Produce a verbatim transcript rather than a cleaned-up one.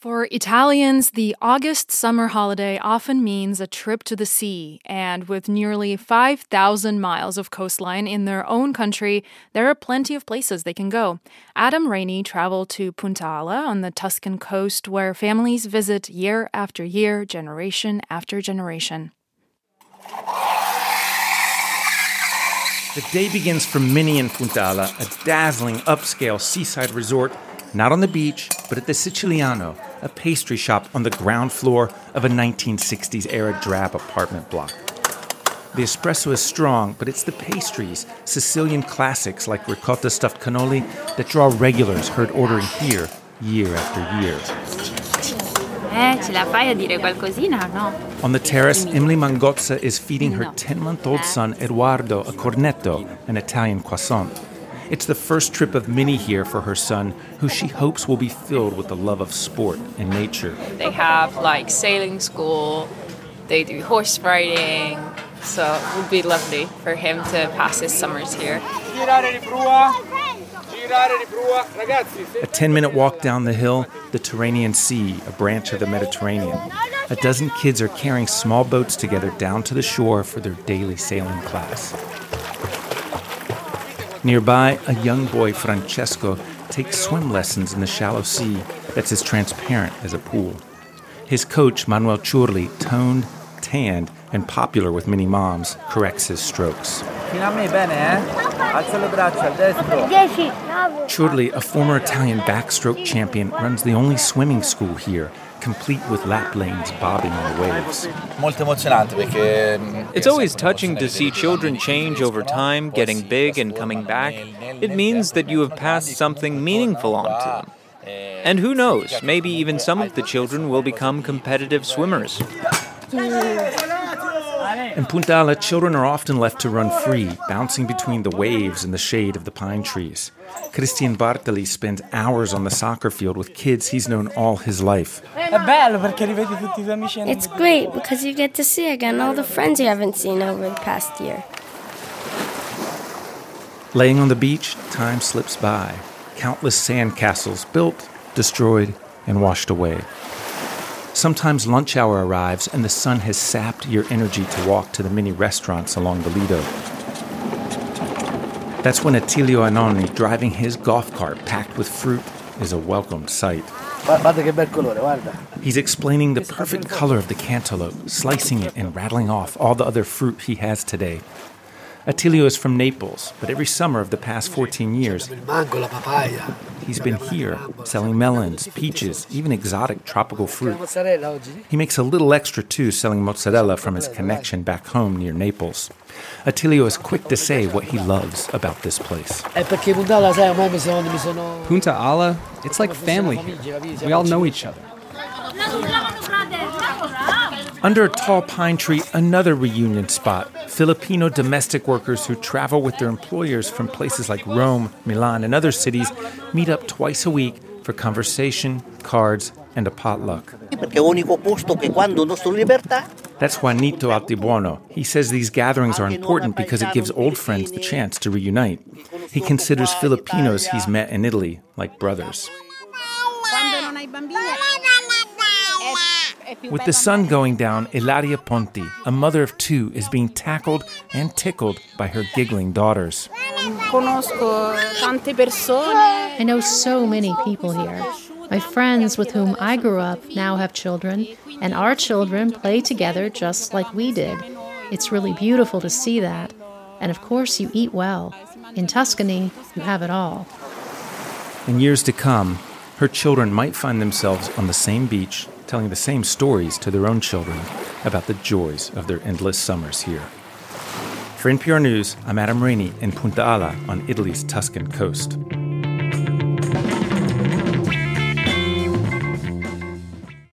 For Italians, the August summer holiday often means a trip to the sea, and with nearly five thousand miles of coastline in their own country, there are plenty of places they can go. Adam Rainey traveled to Punta Ala on the Tuscan coast, where families visit year after year, generation after generation. The day begins for many in Punta Ala, a dazzling upscale seaside resort, not on the beach, but at the Siciliano, a pastry shop on the ground floor of a nineteen sixties-era drab apartment block. The espresso is strong, but it's the pastries, Sicilian classics like ricotta stuffed cannoli, that draw regulars heard ordering here year after year. Eh, ce la fai a dire qualcosina, no? On the terrace, Emily Mangozza is feeding her ten-month-old son Eduardo a cornetto, an Italian croissant. It's the first trip of many here for her son, who she hopes will be filled with the love of sport and nature. They have like sailing school, they do horse riding, so it would be lovely for him to pass his summers here. A ten-minute walk down the hill, the Tyrrhenian Sea, a branch of the Mediterranean. A dozen kids are carrying small boats together down to the shore for their daily sailing class. Nearby, a young boy, Francesco, takes swim lessons in the shallow sea that's as transparent as a pool. His coach, Manuel Ciurli, toned, tanned, and popular with many moms, corrects his strokes. Ciurli, a former Italian backstroke champion, runs the only swimming school here, complete with lap lanes bobbing on the waves. It's always touching to see children change over time, getting big and coming back. It means that you have passed something meaningful on to them. And who knows, maybe even some of the children will become competitive swimmers. In Punta Ala, children are often left to run free, bouncing between the waves in the shade of the pine trees. Christian Bartoli spends hours on the soccer field with kids he's known all his life. It's great because you get to see again all the friends you haven't seen over the past year. Laying on the beach, time slips by. Countless sand castles built, destroyed, and washed away. Sometimes lunch hour arrives and the sun has sapped your energy to walk to the many restaurants along the Lido. That's when Attilio Anoni, driving his golf cart packed with fruit, is a welcomed sight. He's explaining the perfect color of the cantaloupe, slicing it and rattling off all the other fruit he has today. Attilio is from Naples, but every summer of the past fourteen years, he's been here, selling melons, peaches, even exotic tropical fruit. He makes a little extra, too, selling mozzarella from his connection back home near Naples. Attilio is quick to say what he loves about this place. Punta Ala, it's like family here. We all know each other. Under a tall pine tree, another reunion spot. Filipino domestic workers who travel with their employers from places like Rome, Milan, and other cities meet up twice a week for conversation, cards, and a potluck. That's Juanito Altibuono. He says these gatherings are important because it gives old friends the chance to reunite. He considers Filipinos he's met in Italy like brothers. With the sun going down, Ilaria Ponti, a mother of two, is being tackled and tickled by her giggling daughters. I know so many people here. My friends with whom I grew up now have children, and our children play together just like we did. It's really beautiful to see that. And of course, you eat well. In Tuscany, you have it all. In years to come, her children might find themselves on the same beach, telling the same stories to their own children about the joys of their endless summers here. For N P R News, I'm Adam Rainey in Punta Ala on Italy's Tuscan coast.